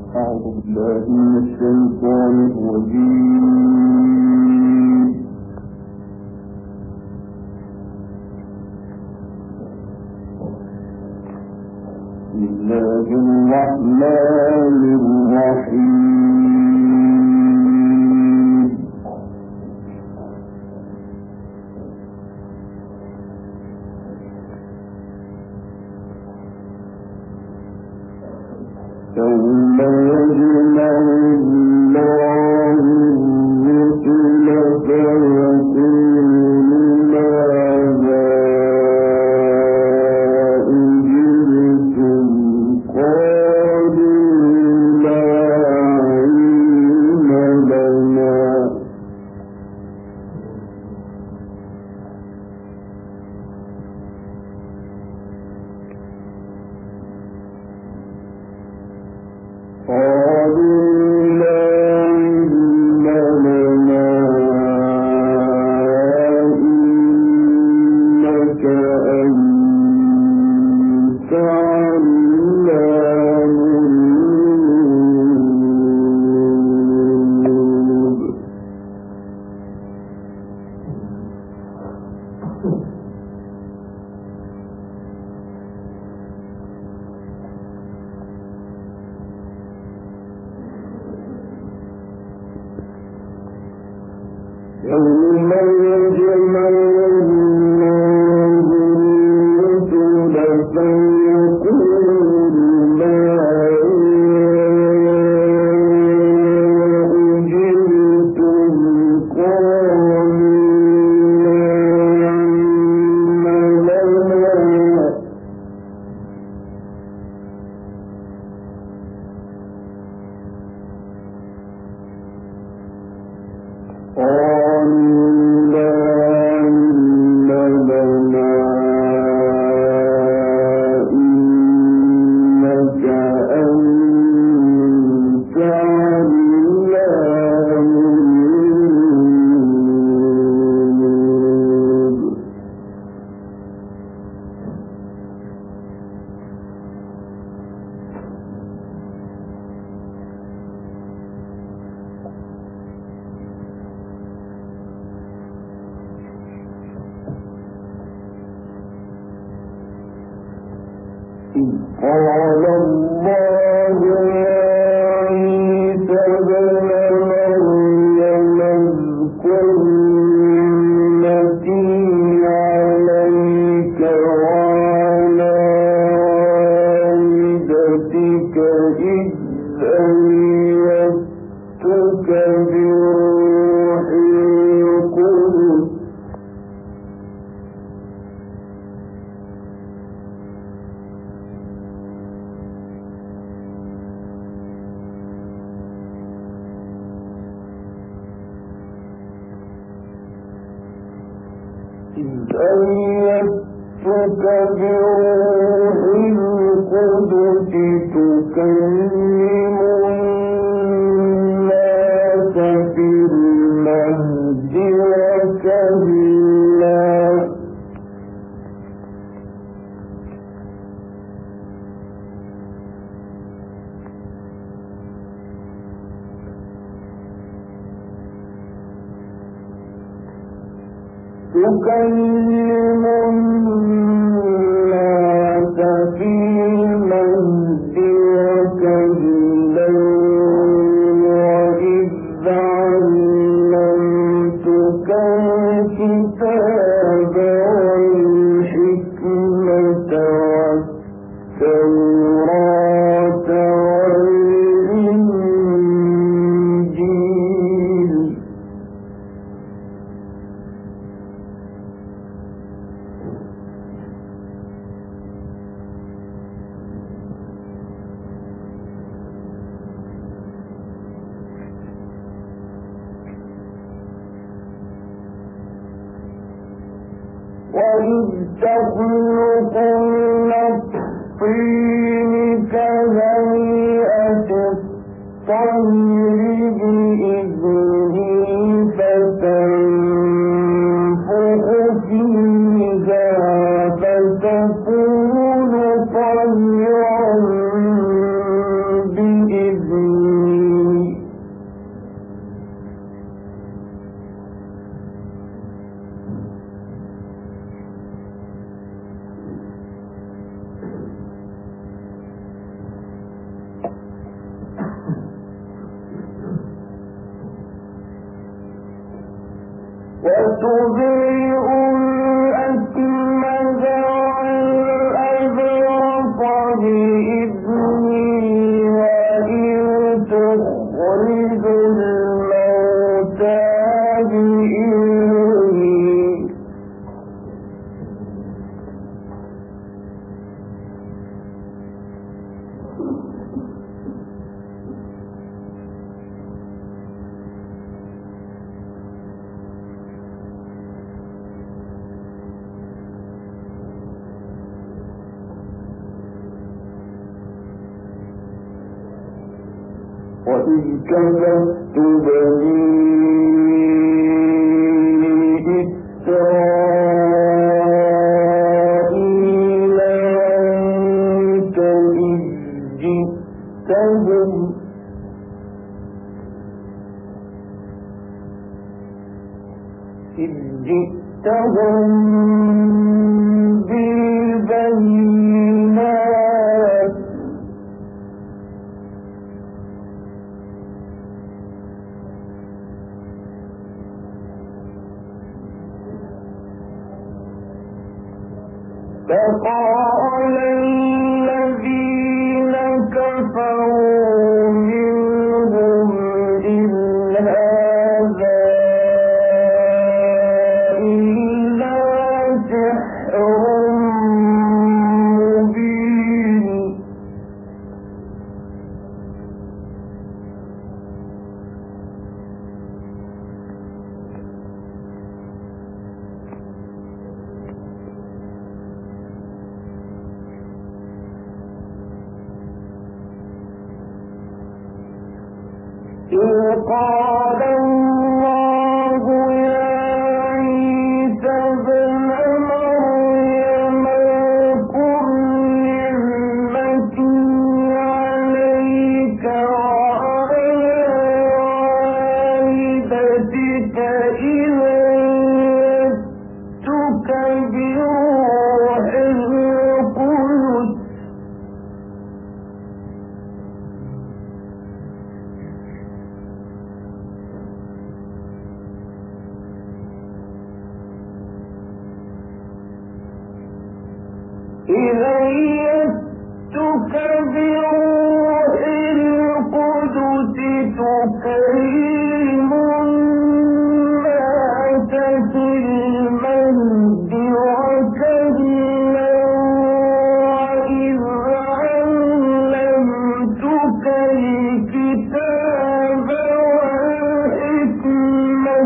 قال الله يا عيسى ابن مريم اذكر نعمتي عليك وعلى والدتك إذ أيدتك بروح القدس تكلم الناس في المهد وكهلا تكلم الناس في المهد وكهلا وإذ علمتك الكتاب والحكمة والتوراة والإنجيل وإذ تخلق من الطين كهيئة الطير بإذنه فتنفخ فيها فتكون طيرا بإذنه وإذ كففت بني إسرائيل عنك إذ جئتهم بالبينات فقال الذين كفروا منهم إن هذا إلا سحر مبين إذ قال الله يا عيسى ابن مريم اذكر نعمتي عليك وعلى والدتك إذ أيدتك بروح القدس تكلم الناس في المهد وكهلا وإذ علمتك الكتاب والحكمة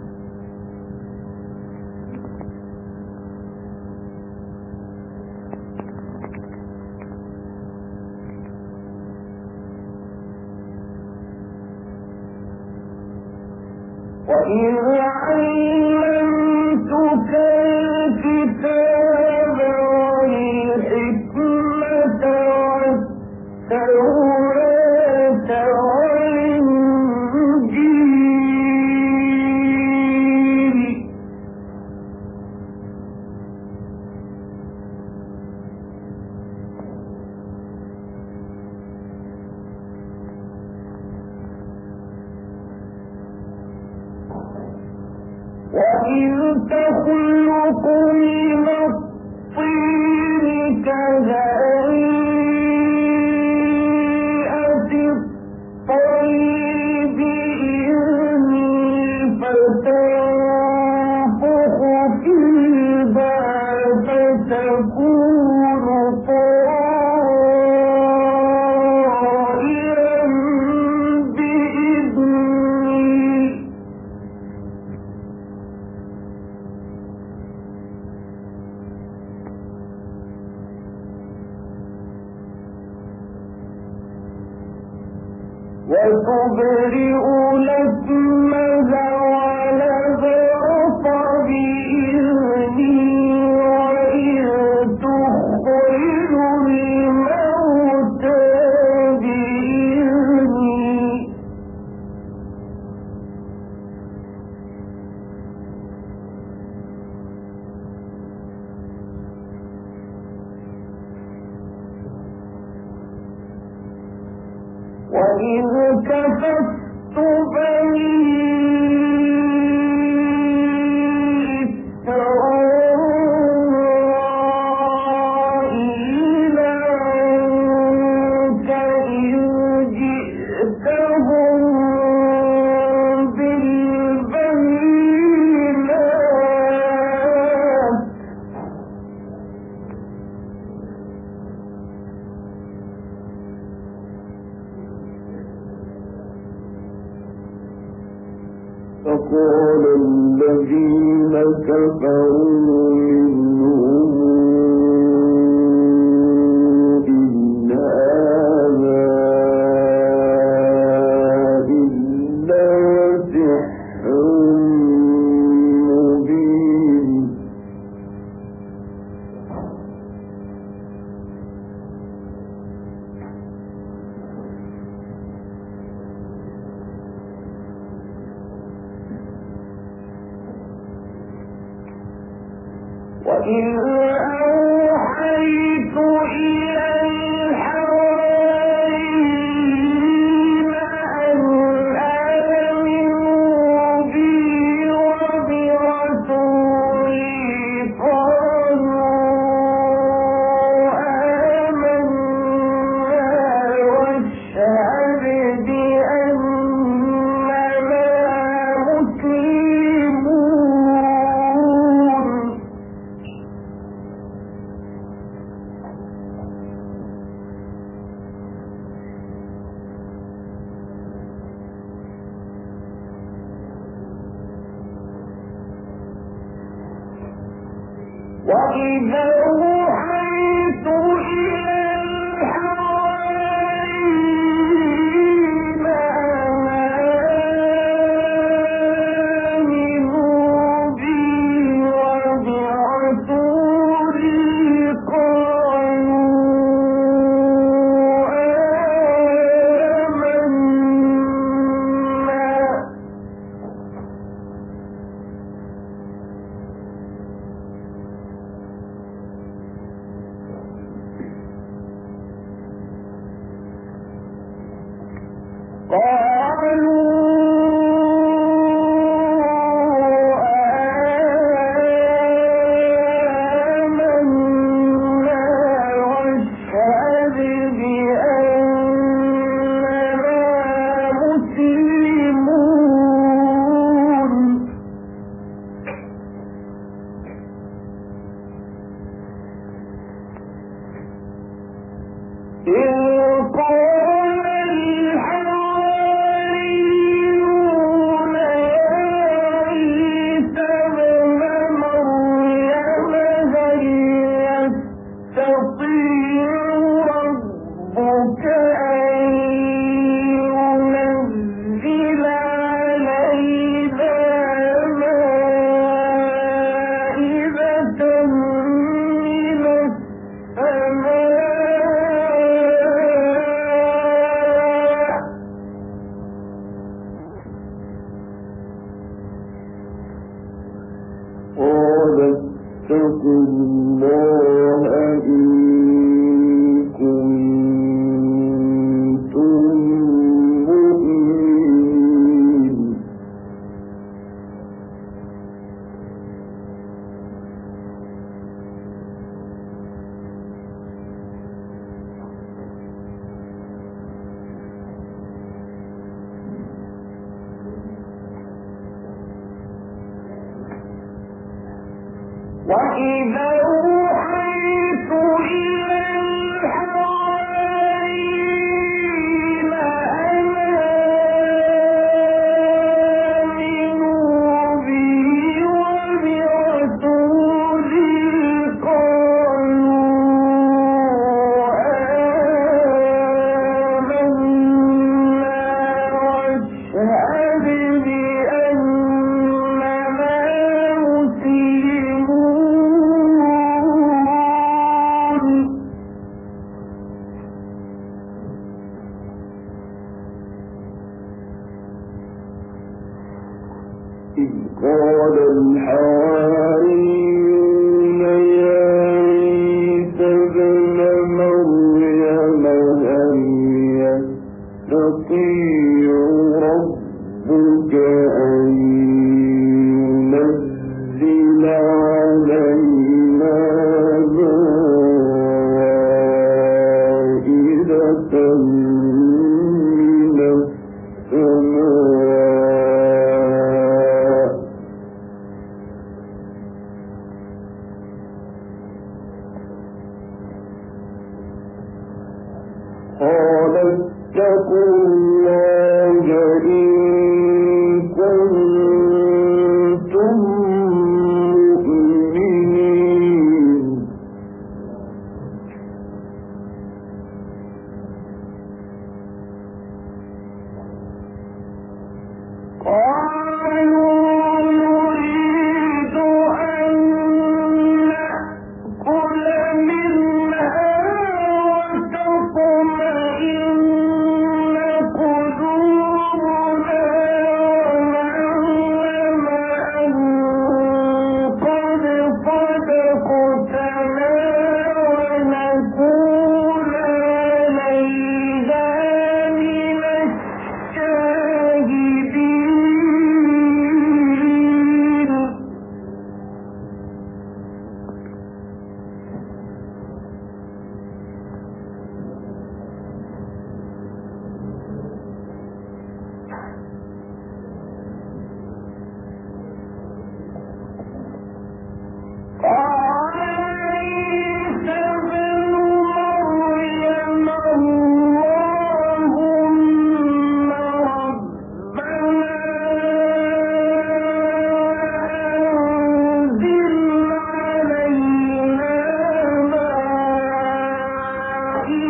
وإذ علمتك الكتاب والحكمة والتوراة والإنجيل وإذ تخلق من الطين كهيئة الطير بإذني فتنفخ فيها فتكون طائرا بإذني وتبرئ لكمها ونذرت بإذني وإذ تخرج الموتى بإذني وإذ كففت بني إسرائيل عنك إذ جئتهم بالبينات فقال الذين كفروا منهم إن هذا وإذا أوحيت إلى الحواريين أن آمنوا بي وبرسولي قالوا فاتقوا الله إن كنتم مؤمنين. وإذا أوحيت إلى الحواريين أن آمنوا بي وبرسولي قالوا آمنا واشهد بأننا إذ قال الحواريون يا عيسى ابن مريم هل يستطيع ربك أن ينزل علينا مائدة من السماء قال اتقوا الله إن كنتم مؤمنين. قالوا نريد أن نأكل منها وتطمئن قلوبنا ونعلم أن قد صدقتم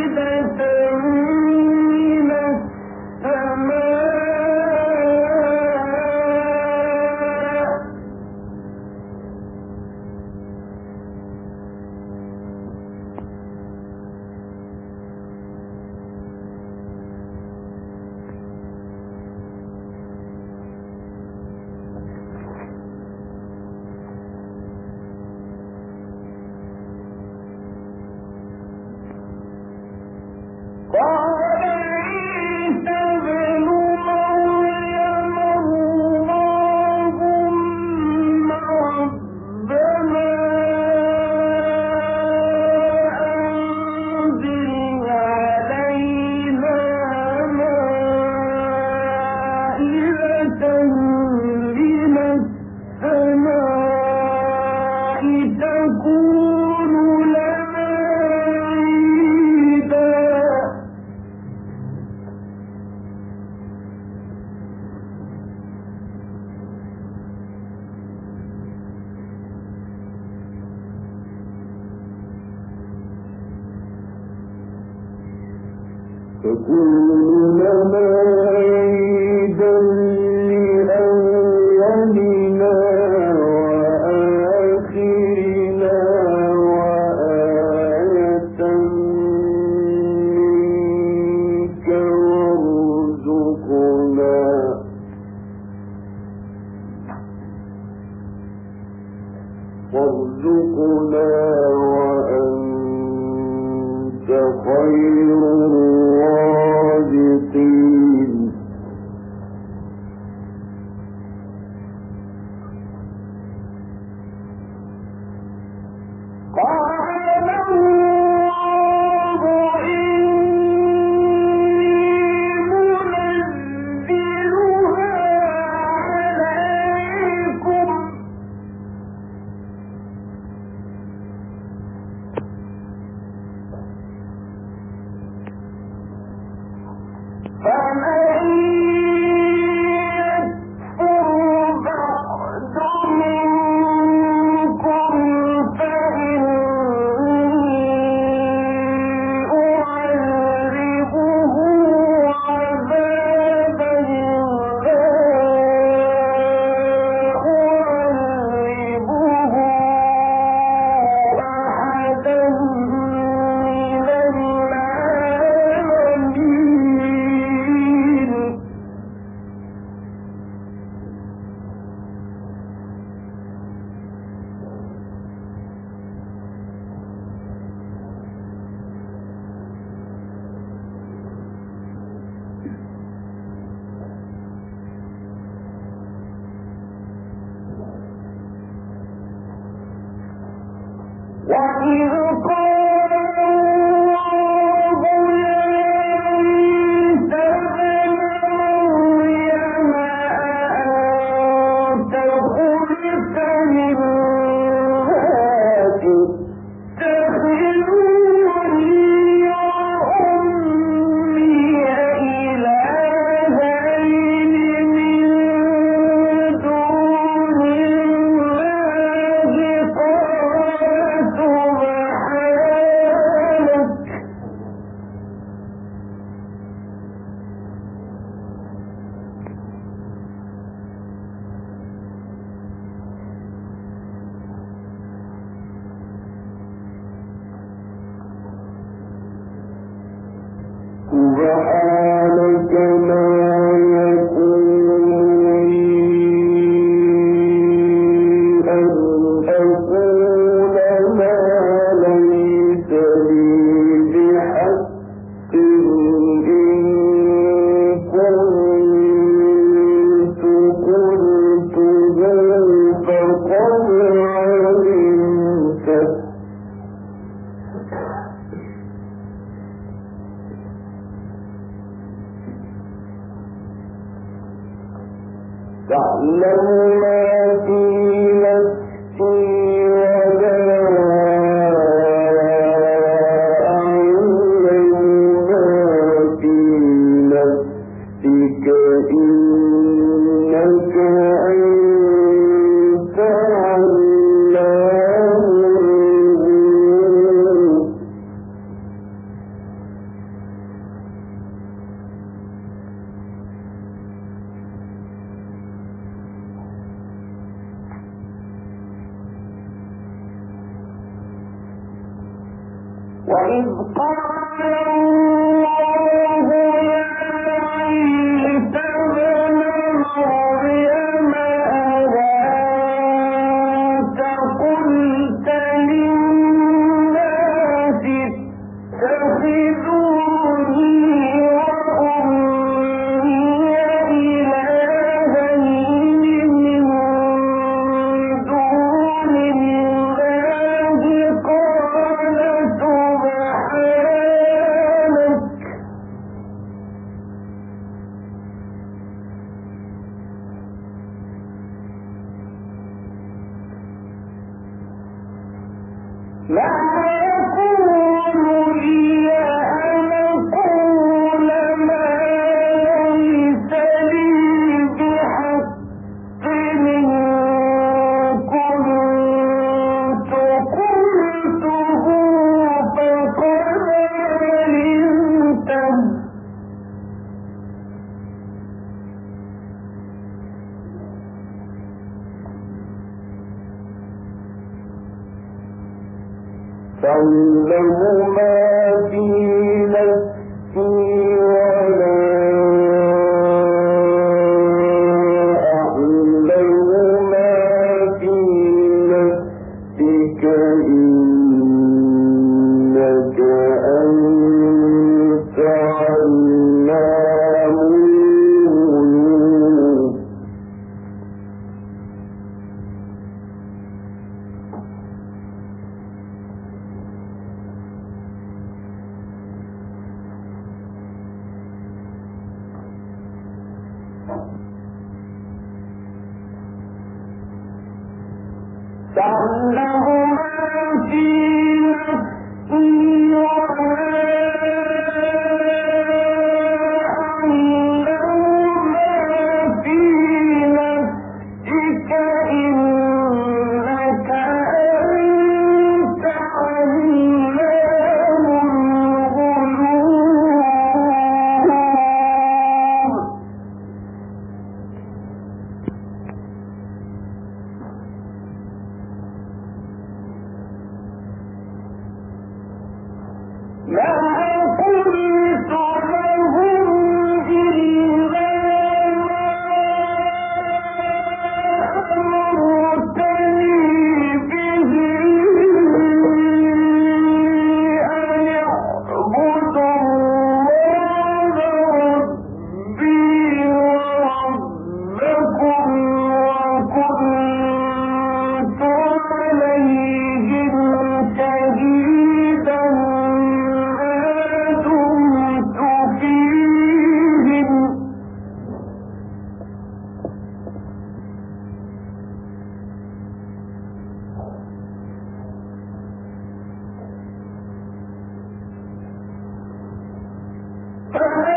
تكون لنا عيدا لأولنا وآخرنا وآية منك وارزقنا وأنت خير الرازقين. وَإِذْ قَالَ اللَّهُ يَا عِيسَى ابْنَ مَرْيَمَ أَأَنتَ قُلْتَ لِلنَّاسِ اتَّخِذُونِي وَأُمِّيَ إِلَٰهَيْنِ مِن دُونِ اللَّهِ سبحانك ما يكون لي أن أقول ما ليس لي بحق إن كنت قلته فقد علمته تعلم ما في نفسي ولا أعلم ما في نفسك إنك أنت علام الغيوب. وإذ قال الله يا عيسى ابن مريم أأنت قلت للناس اتخذوني وأمي إلهين من دون الله قال سبحانك لا يكون لي أن أقول ما ليس لي بحق إن كنت قلته فقد علمته تعلم ما في نفسي ولا أعلم ما في نفسك إنك أنت علام الغيوب تعلم ما في نفسي ولا أعلم ما في نفسك إنك أنت علام الغيوب ما قلت لهم إلا ما أمرتني به أن اعبدوا الله ربي وربكم وكنت عليهم شهيدا فيهم